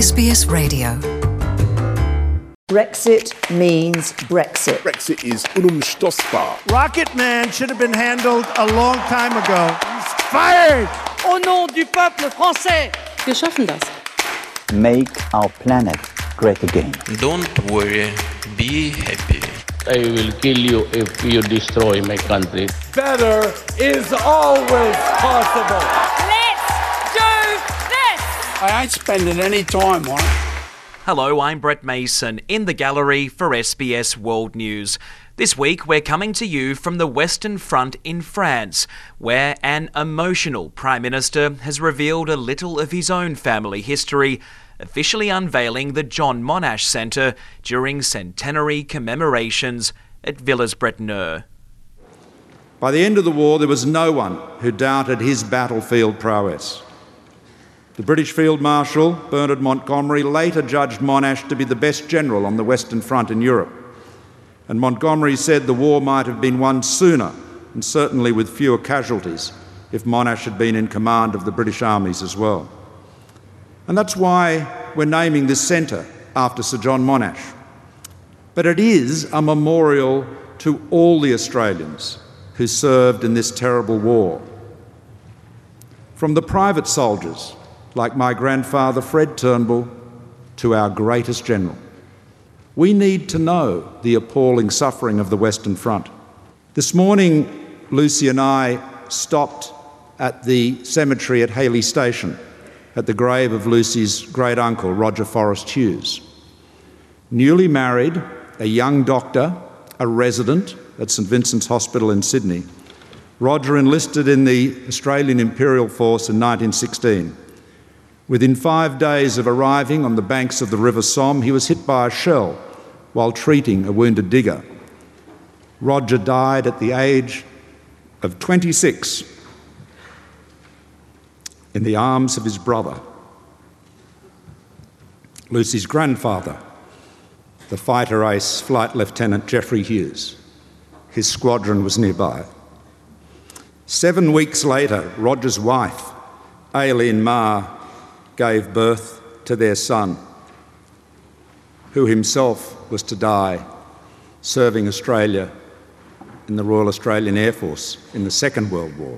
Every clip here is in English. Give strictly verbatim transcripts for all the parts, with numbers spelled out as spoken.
S B S Radio. Brexit means Brexit. Brexit is unumstoßbar. Rocket Man should have been handled a long time ago. He's fired! Au nom du peuple français. Wir schaffen das. Make our planet great again. Don't worry, be happy. I will kill you if you destroy my country. Better is always possible. Let's do this! I ain't spending any time on it. Hello, I'm Brett Mason in the gallery for S B S World News. This week we're coming to you from the Western Front in France, where an emotional Prime Minister has revealed a little of his own family history, officially unveiling the John Monash Centre during centenary commemorations at Villers-Bretonneux. By the end of the war, there was no one who doubted his battlefield prowess. The British Field Marshal, Bernard Montgomery, later judged Monash to be the best general on the Western Front in Europe. And Montgomery said the war might have been won sooner, and certainly with fewer casualties, if Monash had been in command of the British armies as well. And that's why we're naming this centre after Sir John Monash. But it is a memorial to all the Australians who served in this terrible war. From the private soldiers, like my grandfather Fred Turnbull, to our greatest general. We need to know the appalling suffering of the Western Front. This morning, Lucy and I stopped at the cemetery at Hayley Station, at the grave of Lucy's great-uncle, Roger Forrest Hughes. Newly married, a young doctor, a resident at St Vincent's Hospital in Sydney, Roger enlisted in the Australian Imperial Force in nineteen sixteen. Within five days of arriving on the banks of the River Somme, he was hit by a shell while treating a wounded digger. Roger died at the age of twenty-six in the arms of his brother, Lucy's grandfather, the fighter ace Flight Lieutenant Geoffrey Hughes. His squadron was nearby. Seven weeks later, Roger's wife, Aileen Marr, gave birth to their son, who himself was to die serving Australia in the Royal Australian Air Force in the Second World War.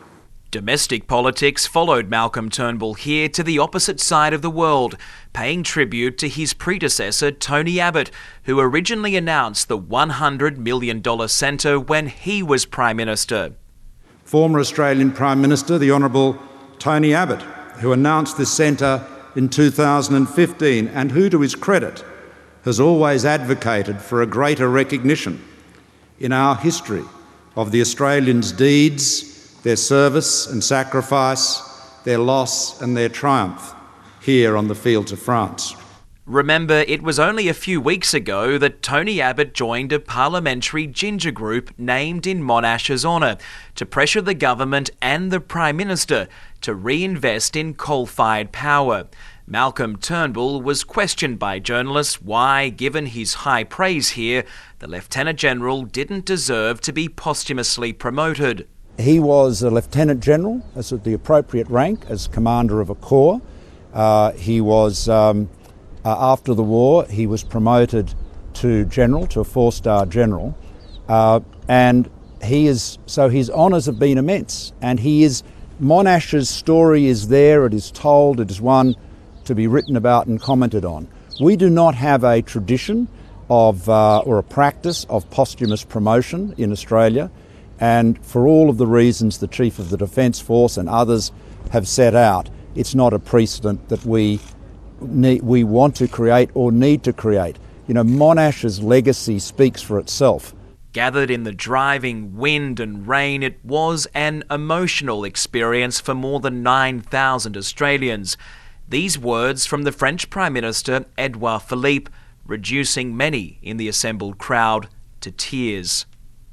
Domestic politics followed Malcolm Turnbull here to the opposite side of the world, paying tribute to his predecessor Tony Abbott, who originally announced the one hundred million dollars centre when he was Prime Minister. Former Australian Prime Minister, the Honourable Tony Abbott, who announced this centre in two thousand fifteen and who, to his credit, has always advocated for a greater recognition in our history of the Australians' deeds, their service and sacrifice, their loss and their triumph here on the fields of France. Remember, it was only a few weeks ago that Tony Abbott joined a parliamentary ginger group named in Monash's honour to pressure the government and the Prime Minister to reinvest in coal-fired power. Malcolm Turnbull was questioned by journalists why, given his high praise here, the Lieutenant General didn't deserve to be posthumously promoted. He was a Lieutenant General, as at the appropriate rank, as Commander of a Corps. Uh, he was... Um, Uh, after the war, he was promoted to general, to a four-star general, uh, and he is so his honours have been immense. And he is Monash's story is there. It is told. It is one to be written about and commented on. We do not have a tradition of uh, or a practice of posthumous promotion in Australia, and for all of the reasons the Chief of the Defence Force and others have set out, it's not a precedent that we. Need, we want to create or need to create. You know, Monash's legacy speaks for itself. Gathered in the driving wind and rain, it was an emotional experience for more than nine thousand Australians. These words from the French Prime Minister, Edouard Philippe, reducing many in the assembled crowd to tears.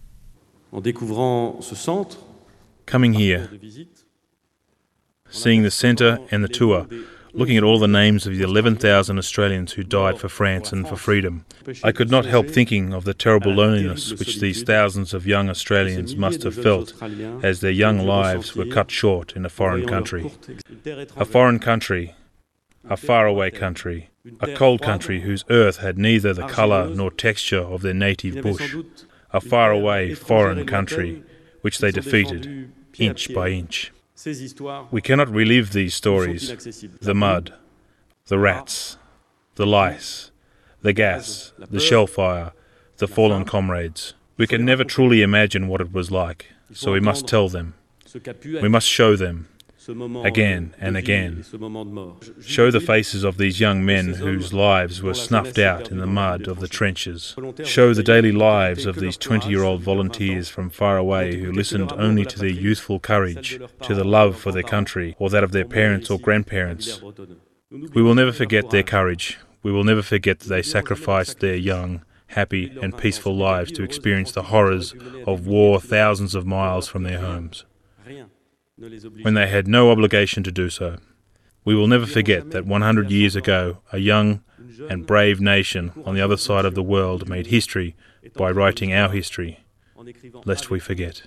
Coming here, seeing the centre and the tour, looking at all the names of the eleven thousand Australians who died for France and for freedom, I could not help thinking of the terrible loneliness which these thousands of young Australians must have felt as their young lives were cut short in a foreign country. A foreign country a faraway country, a cold country whose earth had neither the colour nor texture of their native bush, a faraway foreign country which they defeated inch by inch. We cannot relive these stories, the mud, the rats, the lice, the gas, the shellfire, the fallen comrades. We can never truly imagine what it was like, so we must tell them. We must show them, again and again. Show the faces of these young men whose lives were snuffed out in the mud of the trenches. Show the daily lives of these twenty-year-old volunteers from far away who listened only to their youthful courage, to the love for their country, or that of their parents or grandparents. We will never forget their courage. We will never forget that they sacrificed their young, happy and peaceful lives to experience the horrors of war thousands of miles from their homes, when they had no obligation to do so. We will never forget that one hundred years ago, a young and brave nation on the other side of the world made history by writing our history, lest we forget.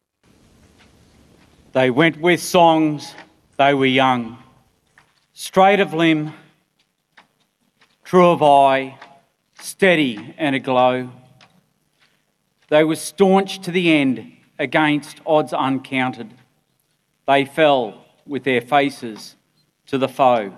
They went with songs, they were young, straight of limb, true of eye, steady and aglow. They were staunch to the end against odds uncounted. They fell with their faces to the foe.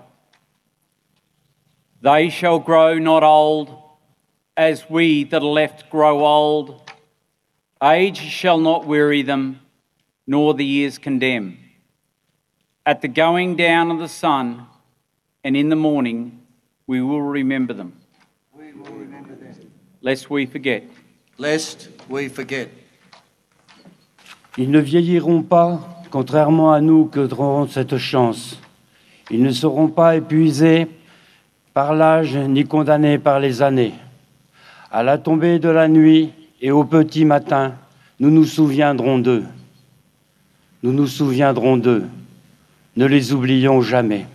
They shall grow not old, as we that are left grow old. Age shall not weary them, nor the years condemn. At the going down of the sun, and in the morning, we will remember them. We will remember them. Lest we forget. Lest we forget. Ils ne vieilliront pas, contrairement à nous que auront cette chance. Ils ne seront pas épuisés par l'âge ni condamnés par les années. À la tombée de la nuit et au petit matin, nous nous souviendrons d'eux. Nous nous souviendrons d'eux. Ne les oublions jamais.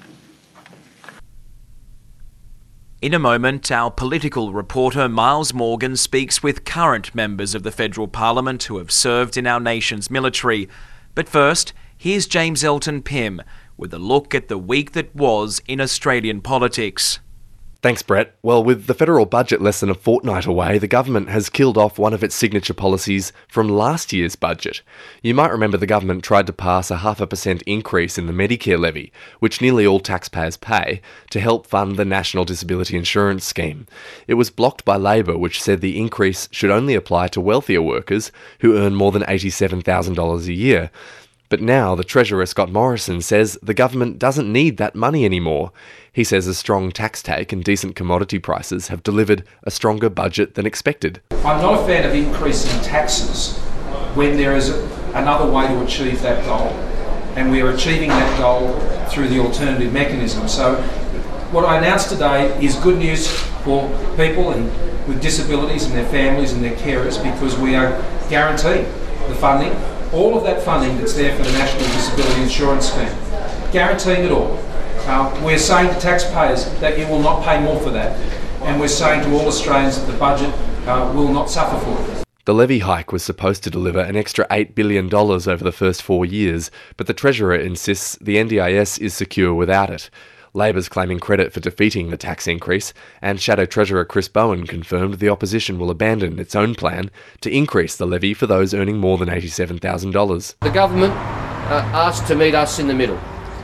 In a moment, our political reporter Miles Morgan speaks with current members of the Federal Parliament who have served in our nation's military. But first, here's James Elton Pym with a look at the week that was in Australian politics. Thanks, Brett. Well, with the federal budget less than a fortnight away, the government has killed off one of its signature policies from last year's budget. You might remember the government tried to pass a half a percent increase in the Medicare levy, which nearly all taxpayers pay, to help fund the National Disability Insurance Scheme. It was blocked by Labor, which said the increase should only apply to wealthier workers who earn more than eighty-seven thousand dollars a year. But now the Treasurer Scott Morrison says the government doesn't need that money anymore. He says a strong tax take and decent commodity prices have delivered a stronger budget than expected. I'm not a fan of increasing taxes when there is another way to achieve that goal. And we are achieving that goal through the alternative mechanism. So what I announced today is good news for people and with disabilities and their families and their carers, because we are guaranteeing the funding. All of that funding that's there for the National Disability Insurance Scheme, guaranteeing it all. Uh, we're saying to taxpayers that you will not pay more for that, and we're saying to all Australians that the budget uh, will not suffer for it. The levy hike was supposed to deliver an extra eight billion dollars over the first four years, but the Treasurer insists the N D I S is secure without it. Labor's claiming credit for defeating the tax increase, and Shadow Treasurer Chris Bowen confirmed the opposition will abandon its own plan to increase the levy for those earning more than eighty-seven thousand dollars. The government uh, asked to meet us in the middle.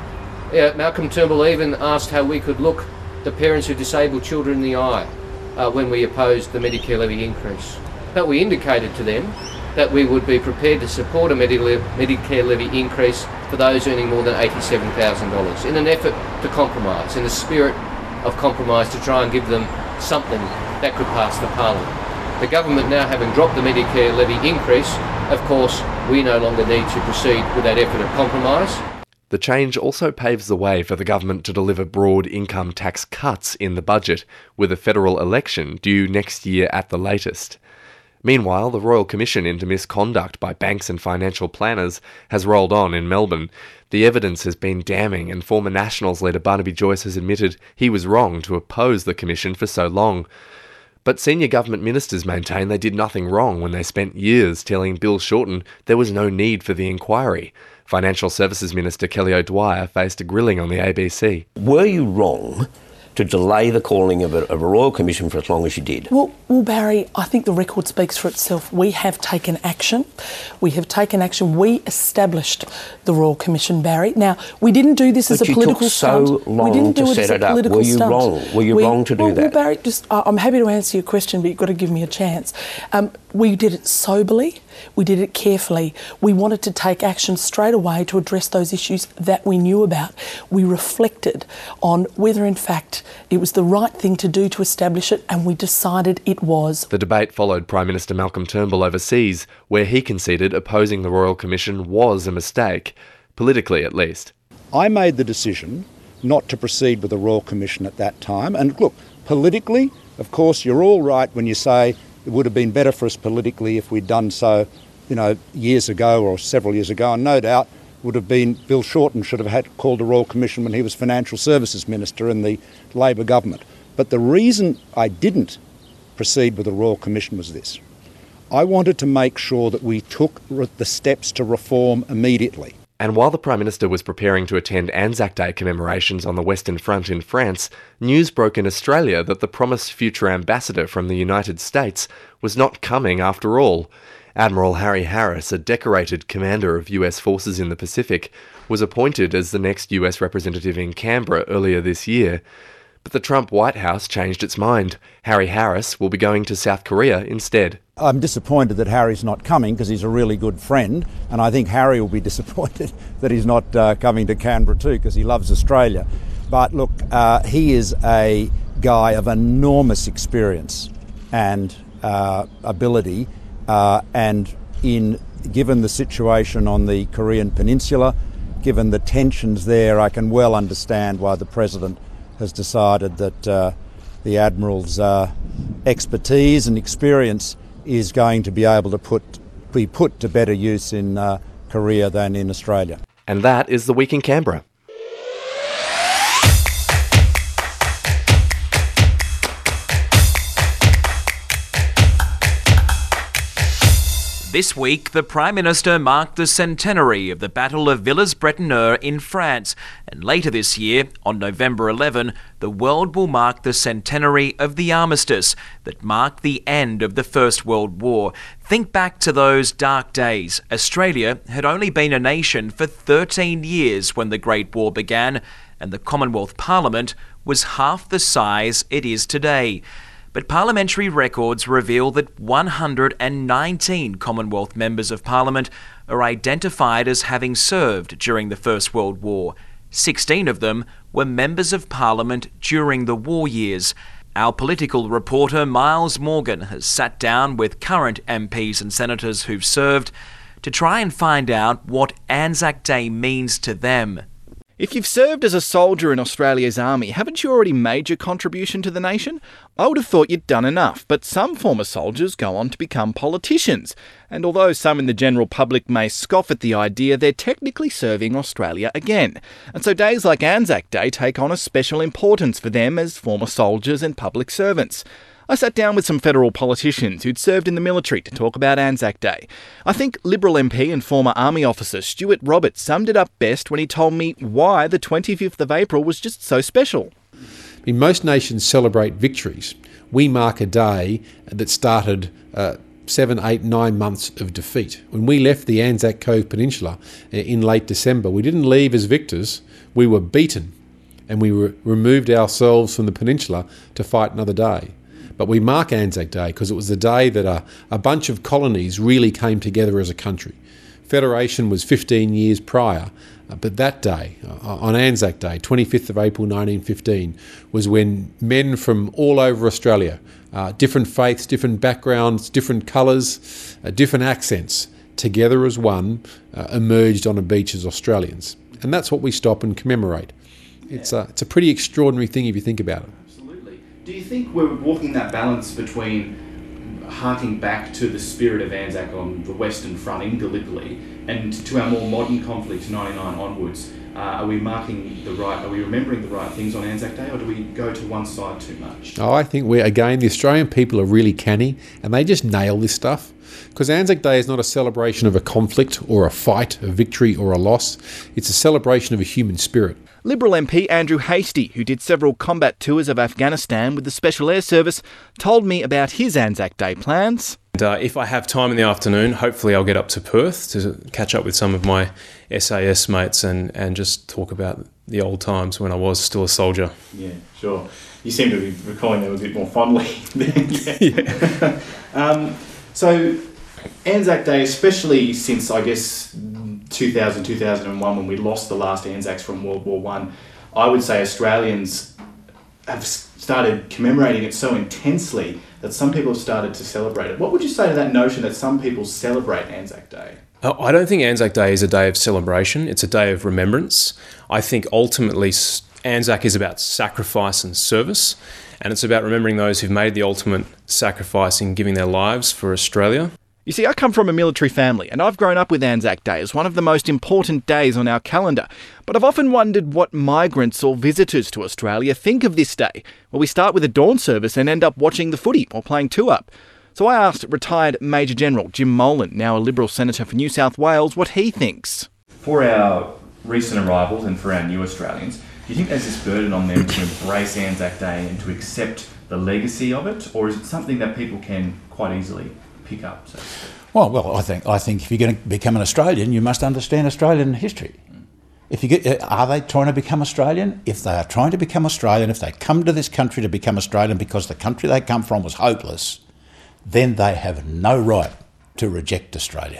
Uh, Malcolm Turnbull even asked how we could look the parents who disabled children in the eye uh, when we opposed the Medicare levy increase. But we indicated to them that we would be prepared to support a Medicare levy increase for those earning more than eighty-seven thousand dollars in an effort to compromise, in a spirit of compromise to try and give them something that could pass the Parliament. The government now having dropped the Medicare levy increase, of course, we no longer need to proceed with that effort of compromise. The change also paves the way for the government to deliver broad income tax cuts in the budget, with a federal election due next year at the latest. Meanwhile, the Royal Commission into misconduct by banks and financial planners has rolled on in Melbourne. The evidence has been damning, and former Nationals leader Barnaby Joyce has admitted he was wrong to oppose the Commission for so long. But senior government ministers maintain they did nothing wrong when they spent years telling Bill Shorten there was no need for the inquiry. Financial Services Minister Kelly O'Dwyer faced a grilling on the A B C. Were you wrong to delay the calling of a, of a Royal Commission for as long as you did? Well, well, Barry, I think the record speaks for itself. We have taken action. We have taken action. We established the Royal Commission, Barry. Now, we didn't do this but as a political took so stunt. long we didn't do to it set as a it up. political Were you stunt. wrong? Were you we, wrong to do well, that? Well, Barry, just uh, I'm happy to answer your question, but you've got to give me a chance. Um, we did it soberly. We did it carefully. We wanted to take action straight away to address those issues that we knew about. We reflected on whether, in fact, it was the right thing to do to establish it, and we decided it was. The debate followed Prime Minister Malcolm Turnbull overseas, where he conceded opposing the Royal Commission was a mistake, politically at least. I made the decision not to proceed with the Royal Commission at that time. And look, politically, of course, you're all right when you say it would have been better for us politically if we'd done so, you know, years ago or several years ago. And no doubt would have been Bill Shorten should have had called a Royal Commission when he was Financial Services Minister in the Labor government. But the reason I didn't proceed with the Royal Commission was this. I wanted to make sure that we took the steps to reform immediately. And while the Prime Minister was preparing to attend Anzac Day commemorations on the Western Front in France, news broke in Australia that the promised future ambassador from the United States was not coming after all. Admiral Harry Harris, a decorated commander of U S forces in the Pacific, was appointed as the next U S representative in Canberra earlier this year. But the Trump White House changed its mind. Harry Harris will be going to South Korea instead. I'm disappointed that Harry's not coming because he's a really good friend, and I think Harry will be disappointed that he's not uh, coming to Canberra too because he loves Australia. But look, uh, he is a guy of enormous experience and uh, ability, uh, and in given the situation on the Korean Peninsula, given the tensions there, I can well understand why the President has decided that uh, the Admiral's uh, expertise and experience is going to be able to put be put to better use in uh, Korea than in Australia. And that is the week in Canberra. This week, the Prime Minister marked the centenary of the Battle of Villers-Bretonneux in France, and later this year, on November eleventh, the world will mark the centenary of the armistice that marked the end of the First World War. Think back to those dark days. Australia had only been a nation for thirteen years when the Great War began, and the Commonwealth Parliament was half the size it is today. But parliamentary records reveal that one hundred nineteen Commonwealth members of Parliament are identified as having served during the First World War. sixteen of them were members of Parliament during the war years. Our political reporter Miles Morgan has sat down with current M Ps and senators who've served to try and find out what Anzac Day means to them. If you've served as a soldier in Australia's army, haven't you already made your contribution to the nation? I would have thought you'd done enough, but some former soldiers go on to become politicians. And although some in the general public may scoff at the idea, they're technically serving Australia again. And so days like Anzac Day take on a special importance for them as former soldiers and public servants. I sat down with some federal politicians who'd served in the military to talk about Anzac Day. I think Liberal M P and former Army officer Stuart Roberts summed it up best when he told me why the twenty-fifth of April was just so special. I mean, most nations celebrate victories. We mark a day that started uh, seven, eight, nine months of defeat. When we left the Anzac Cove Peninsula in late December, we didn't leave as victors, we were beaten, and we re- removed ourselves from the peninsula to fight another day. But we mark Anzac Day because it was the day that a, a bunch of colonies really came together as a country. Federation was fifteen years prior, uh, but that day, uh, on Anzac Day, twenty-fifth of April nineteen fifteen, was when men from all over Australia, uh, different faiths, different backgrounds, different colours, uh, different accents, together as one, uh, emerged on a beach as Australians. And that's what we stop and commemorate. It's a, it's a pretty extraordinary thing if you think about it. Do you think we're walking that balance between harking back to the spirit of Anzac on the Western Front in Gallipoli and to our more modern conflict, ninety-nine onwards? Uh, are we marking the right, are we remembering the right things on Anzac Day, or do we go to one side too much? Oh, I think we again, the Australian people are really canny and they just nail this stuff. Because Anzac Day is not a celebration of a conflict or a fight, a victory or a loss. It's a celebration of a human spirit. Liberal M P Andrew Hastie, who did several combat tours of Afghanistan with the Special Air Service, told me about his Anzac Day plans. And, uh, if I have time in the afternoon, hopefully I'll get up to Perth to catch up with some of my S A S mates and, and just talk about the old times when I was still a soldier. Yeah, sure. You seem to be recalling them a bit more fondly than yeah. um, so, Anzac Day, especially since, I guess, two thousand, two thousand one, when we lost the last Anzacs from World War One, I would say Australians have started commemorating it so intensely that some people have started to celebrate it. What would you say to that notion that some people celebrate Anzac Day? I don't think Anzac Day is a day of celebration. It's a day of remembrance. I think ultimately Anzac is about sacrifice and service, and it's about remembering those who've made the ultimate sacrifice in giving their lives for Australia. You see, I come from a military family, and I've grown up with Anzac Day as one of the most important days on our calendar. But I've often wondered what migrants or visitors to Australia think of this day, where we start with a dawn service and end up watching the footy or playing two-up. So I asked retired Major General Jim Molan, now a Liberal Senator for New South Wales, what he thinks. For our recent arrivals and for our new Australians, do you think there's this burden on them to embrace Anzac Day and to accept the legacy of it, or is it something that people can quite easily pick up? So well, well, I think I think if you're going to become an Australian, you must understand Australian history. If you get, are they trying to become Australian? If they are trying to become Australian, if they come to this country to become Australian because the country they come from was hopeless, then they have no right to reject Australia.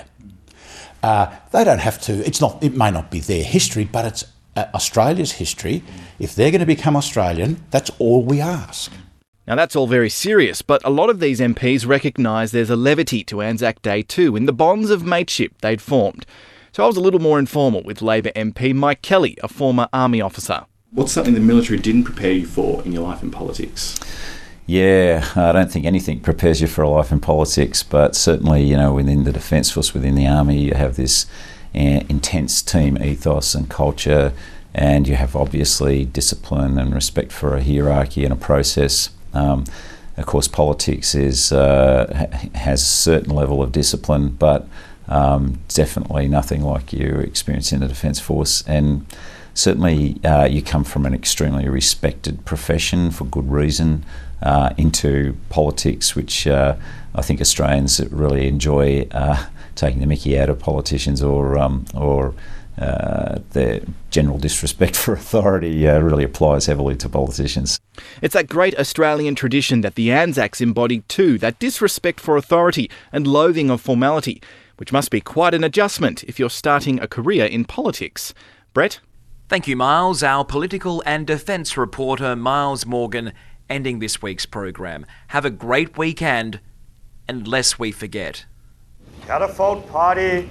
Uh, they don't have to. It's not. It may not be their history, but it's uh, Australia's history. If they're going to become Australian, that's all we ask. Now that's all very serious, but a lot of these M Ps recognise there's a levity to Anzac Day too in the bonds of mateship they'd formed. So I was a little more informal with Labor M P Mike Kelly, a former Army officer. what's something the military didn't prepare you for in your life in politics? Yeah, I don't think anything prepares you for a life in politics, but certainly, you know, within the Defence Force, within the Army, you have this uh, intense team ethos and culture, and you have obviously discipline and respect for a hierarchy and a process. Um, of course, politics is uh, has a certain level of discipline, but um, definitely nothing like you experience in the Defence Force. And certainly uh, you come from an extremely respected profession for good reason uh, into politics, which uh, I think Australians really enjoy uh, taking the mickey out of politicians, or um, or uh, their general disrespect for authority uh, really applies heavily to politicians. It's that great Australian tradition that the Anzacs embodied too, that disrespect for authority and loathing of formality, which must be quite an adjustment if you're starting a career in politics. Brett? Thank you, Miles. Our political and defence reporter, Miles Morgan, ending this week's program. Have a great weekend, and lest we forget. Catapult Party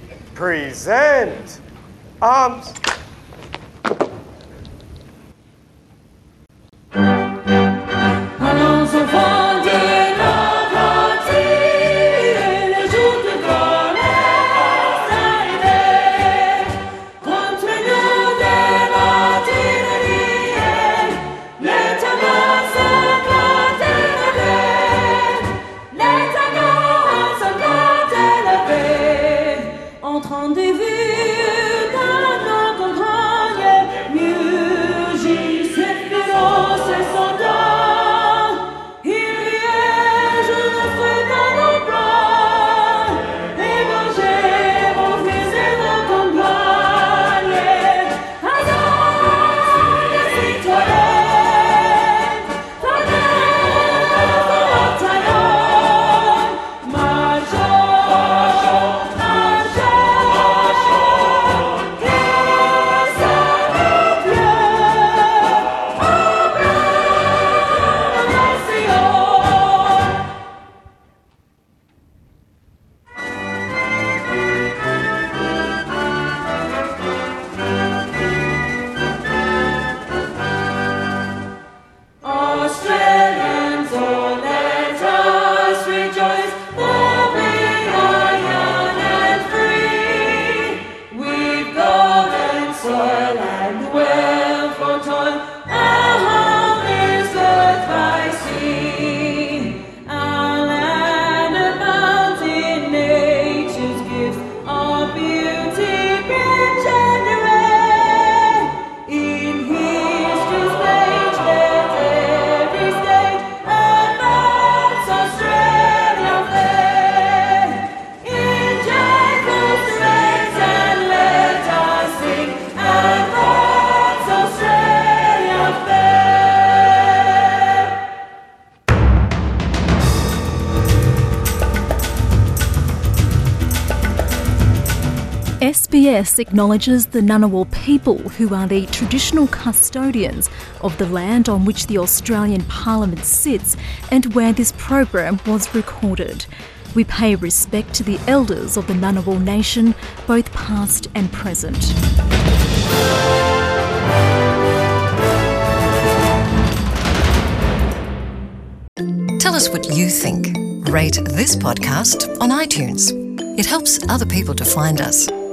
present arms. Allons au vent de l'Atlantique, les jours de colère arrivés. Contre nous de l'artillerie, les tabasses s'éclatent élevés. Les tabasses s'éclatent élevés. Entrant des vues dans la grande B S acknowledges the Ngunnawal people, who are the traditional custodians of the land on which the Australian Parliament sits and where this program was recorded. We pay respect to the elders of the Ngunnawal Nation, both past and present. Tell us what you think. Rate this podcast on iTunes. It helps other people to find us.